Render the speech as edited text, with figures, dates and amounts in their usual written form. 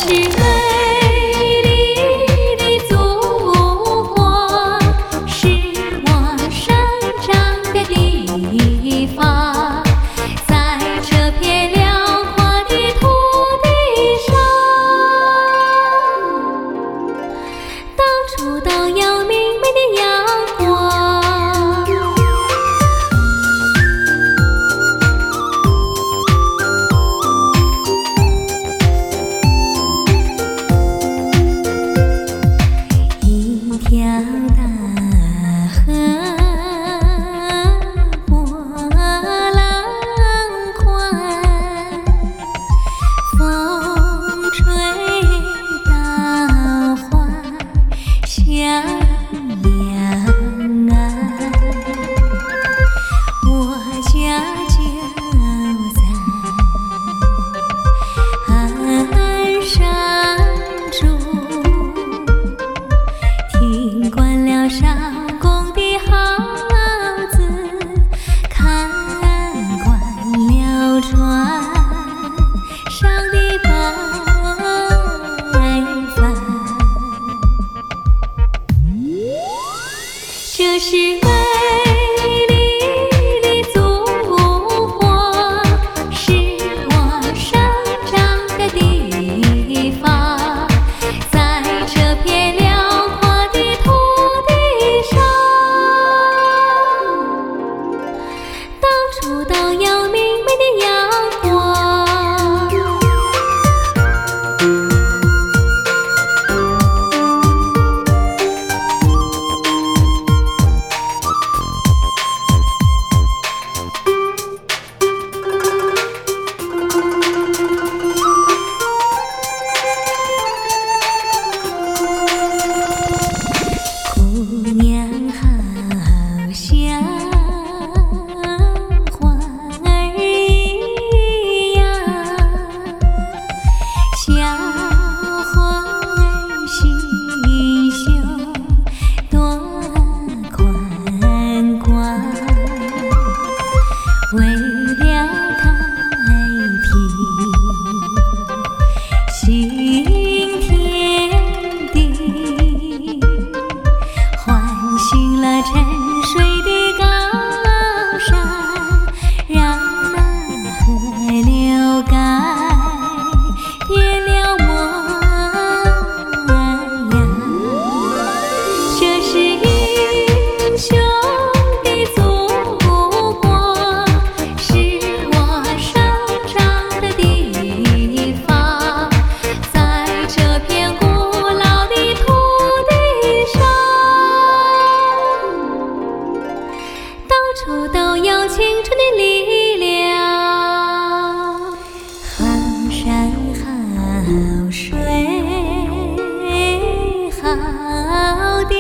是美丽的祖国，是我生长的地方。在这片辽阔的土地上，到处都有明媚的阳光。一条大河波浪宽，风吹稻花香两岸。我家就在岸上住，听惯了少公的号子，看惯了船上的白帆。这是美丽的祖国，是我生长的地方。在这片辽阔的土地上，到处都有明媚的阳光。姑娘好像花儿一样，小花儿心胸多宽广，为了太平新天地，唤醒了沉睡的高山，让那河流改变了模样。这是英雄的祖国，是我生长的地方。在这片古老的土地上，到处都有青春的力量。好山好水好地，